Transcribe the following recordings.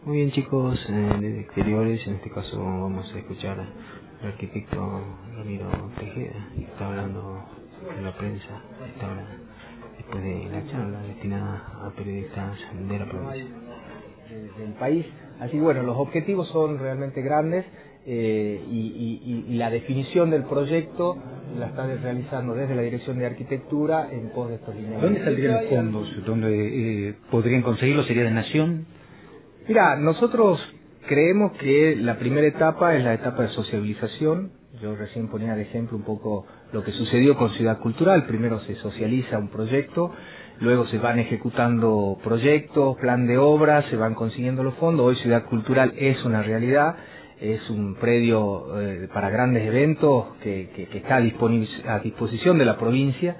Muy bien, chicos, desde exteriores, en este caso vamos a escuchar al arquitecto Ramiro Tejeda, que está hablando en la prensa después de la charla destinada a periodistas de la provincia. Del país. Así que bueno, los objetivos son realmente grandes y la definición del proyecto la está realizando desde la Dirección de Arquitectura en pos de estos lineamientos. ¿Dónde saldrían los fondos? ¿Dónde podrían conseguirlo? ¿Sería de Nación? Mira, nosotros creemos que la primera etapa es la etapa de sociabilización. Yo recién ponía de ejemplo un poco lo que sucedió con Ciudad Cultural. Primero se socializa un proyecto, luego se van ejecutando proyectos, plan de obra, se van consiguiendo los fondos. Hoy Ciudad Cultural es una realidad, es un predio para grandes eventos que está a disposición de la provincia.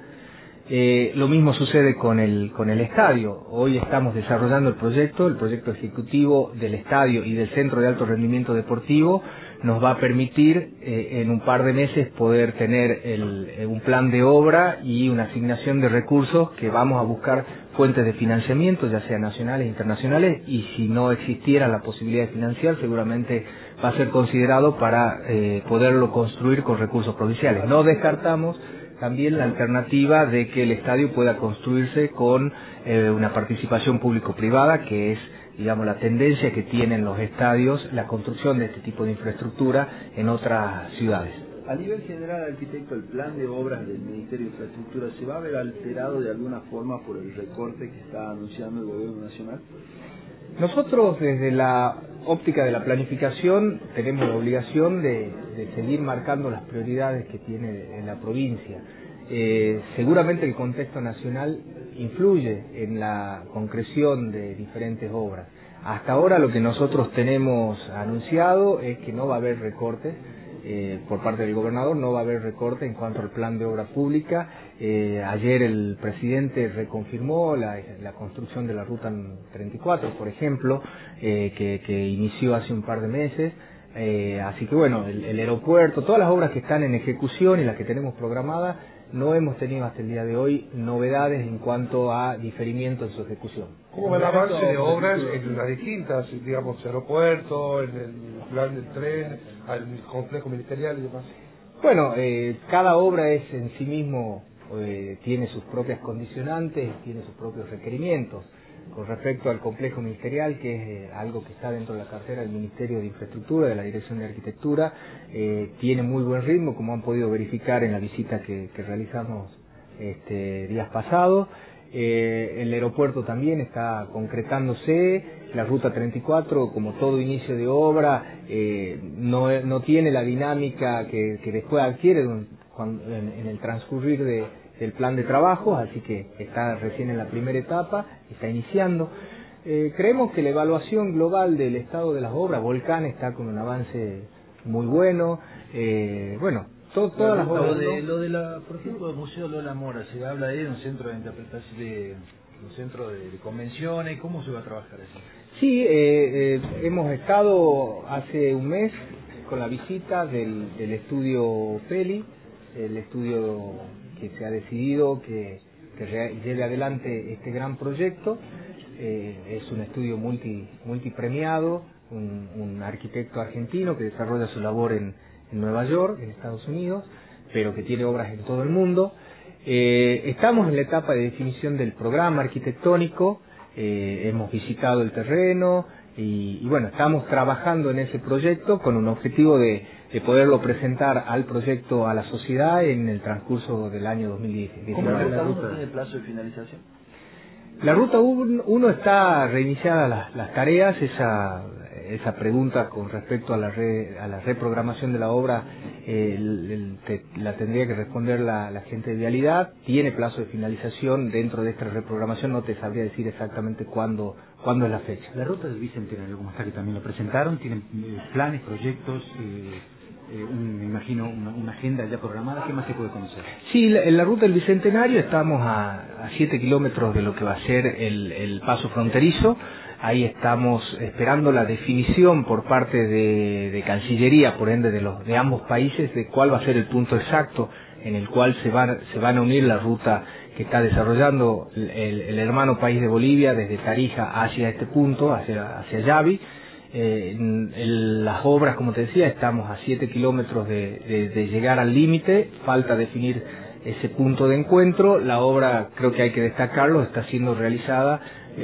Lo mismo sucede con el estadio. Hoy estamos desarrollando el proyecto ejecutivo del estadio y del Centro de Alto Rendimiento Deportivo nos va a permitir en un par de meses poder tener un plan de obra y una asignación de recursos que vamos a buscar fuentes de financiamiento, ya sea nacionales e internacionales, y si no existiera la posibilidad de financiar, seguramente va a ser considerado para poderlo construir con recursos provinciales. No descartamos también la alternativa de que el estadio pueda construirse con una participación público-privada, que es, digamos, la tendencia que tienen los estadios, la construcción de este tipo de infraestructura en otras ciudades. A nivel general, arquitecto, ¿el plan de obras del Ministerio de Infraestructura se va a ver alterado de alguna forma por el recorte que está anunciando el Gobierno Nacional? Nosotros, desde la óptica de la planificación, tenemos la obligación de seguir marcando las prioridades que tiene en la provincia. Seguramente el contexto nacional influye en la concreción de diferentes obras. Hasta ahora lo que nosotros tenemos anunciado es que no va a haber recortes. Por parte del gobernador no va a haber recorte en cuanto al plan de obra pública. Ayer el presidente reconfirmó la construcción de la Ruta 34, por ejemplo, que inició hace un par de meses. Así que bueno, el aeropuerto, todas las obras que están en ejecución y las que tenemos programadas, no hemos tenido hasta el día de hoy novedades en cuanto a diferimiento en su ejecución. ¿Cómo va el avance de obras en las distintas, digamos, aeropuerto, en el plan del tren, al complejo ministerial y demás? Bueno, cada obra es en sí mismo, tiene sus propias condicionantes, tiene sus propios requerimientos. Con respecto al complejo ministerial, que es algo que está dentro de la cartera del Ministerio de Infraestructura, de la Dirección de Arquitectura, tiene muy buen ritmo, como han podido verificar en la visita que realizamos días pasados. El aeropuerto también está concretándose. La Ruta 34, como todo inicio de obra, no tiene la dinámica que después adquiere en el transcurrir del plan de trabajo, así que está recién en la primera etapa, está iniciando. Creemos que la evaluación global del estado de las obras, Volcán está con un avance muy bueno. Bueno, todas las obras. Por ejemplo, el Museo Lola Mora, se habla de un centro de interpretación, un centro de convenciones. ¿Cómo se va a trabajar así? Sí, hemos estado hace un mes con la visita del estudio Peli, el estudio que se ha decidido que lleve adelante este gran proyecto. Es un estudio multipremiado, un arquitecto argentino que desarrolla su labor en Nueva York, en Estados Unidos, pero que tiene obras en todo el mundo. Estamos en la etapa de definición del programa arquitectónico, hemos visitado el terreno y bueno, estamos trabajando en ese proyecto con un objetivo de poderlo presentar al proyecto a la sociedad en el transcurso del año 2010. ¿Cómo la Ruta 1 tiene plazo de finalización? La Ruta 1 está reiniciada las tareas, esa pregunta con respecto a la reprogramación de la obra la tendría que responder la gente de Vialidad. Tiene plazo de finalización dentro de esta reprogramación, no te sabría decir exactamente cuándo es la fecha. La Ruta del Bicentenario, como está, que también lo presentaron, tienen planes, proyectos, me imagino una agenda ya programada. ¿Qué más se puede conocer? Sí, en la Ruta del Bicentenario estamos a 7 kilómetros de lo que va a ser el paso fronterizo. Ahí estamos esperando la definición por parte de Cancillería, por ende de ambos países, de cuál va a ser el punto exacto en el cual se van a unir la ruta que está desarrollando el hermano país de Bolivia desde Tarija hacia este punto, hacia Yavi. Las obras, como te decía, estamos a 7 kilómetros de llegar al límite, falta definir ese punto de encuentro. La obra, creo que hay que destacarlo, está siendo realizada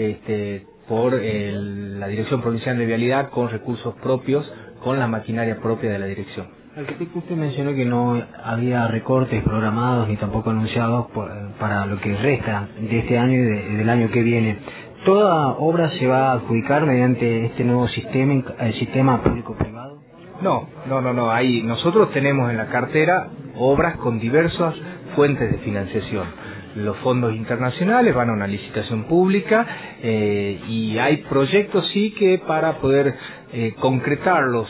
por la Dirección Provincial de Vialidad con recursos propios, con la maquinaria propia de la dirección. Arquitecto, usted mencionó que no había recortes programados ni tampoco anunciados para lo que resta de este año y del año que viene. ¿Toda obra se va a adjudicar mediante este nuevo sistema público-privado? No. Nosotros tenemos en la cartera obras con diversas fuentes de financiación. Los fondos internacionales van a una licitación pública y hay proyectos sí que para poder concretarlos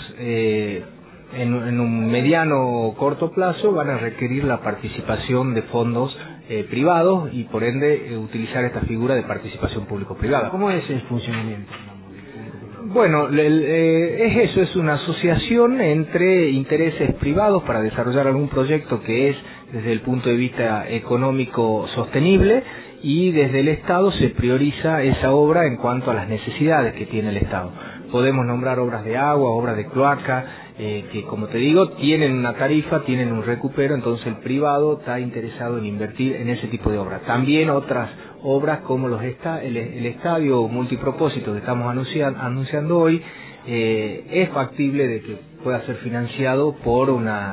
en un mediano o corto plazo van a requerir la participación de fondos privados y por ende utilizar esta figura de participación público-privada. ¿Cómo es el funcionamiento? Bueno, es eso, es una asociación entre intereses privados para desarrollar algún proyecto que es desde el punto de vista económico sostenible, y desde el Estado se prioriza esa obra en cuanto a las necesidades que tiene el Estado. Podemos nombrar obras de agua, obras de cloaca, que como te digo, tienen una tarifa, tienen un recupero, entonces el privado está interesado en invertir en ese tipo de obras. También otras obras como el estadio multipropósito que estamos anunciando hoy, es factible de que pueda ser financiado por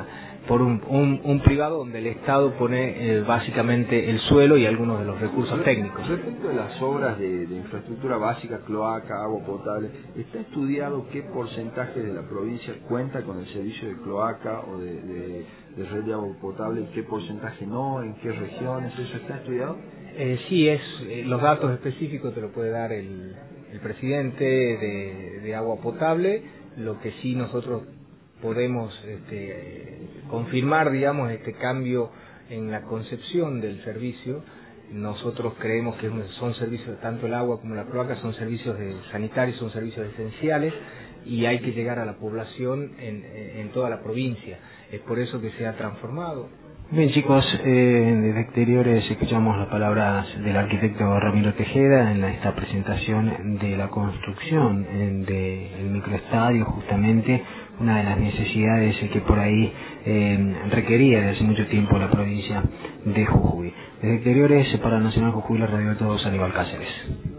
un privado donde el Estado pone básicamente el suelo y algunos de los recursos técnicos. Respecto de las obras de infraestructura básica, cloaca, agua potable, ¿está estudiado qué porcentaje de la provincia cuenta con el servicio de cloaca o de red de agua potable y qué porcentaje no, en qué regiones? ¿Eso está estudiado? Sí, los datos específicos te lo puede dar el presidente de agua potable. Lo que sí nosotros podemos confirmar, digamos, este cambio en la concepción del servicio. Nosotros creemos que son servicios, tanto el agua como la cloaca son servicios sanitarios, son servicios esenciales y hay que llegar a la población en toda la provincia. Es por eso que se ha transformado. Bien, chicos, desde exteriores escuchamos las palabras del arquitecto Ramiro Tejeda en esta presentación de la construcción del microestadio, justamente una de las necesidades que por ahí requería desde hace mucho tiempo la provincia de Jujuy. Desde exteriores, para Nacional Jujuy, la Radio de Todos, Aníbal Cáceres.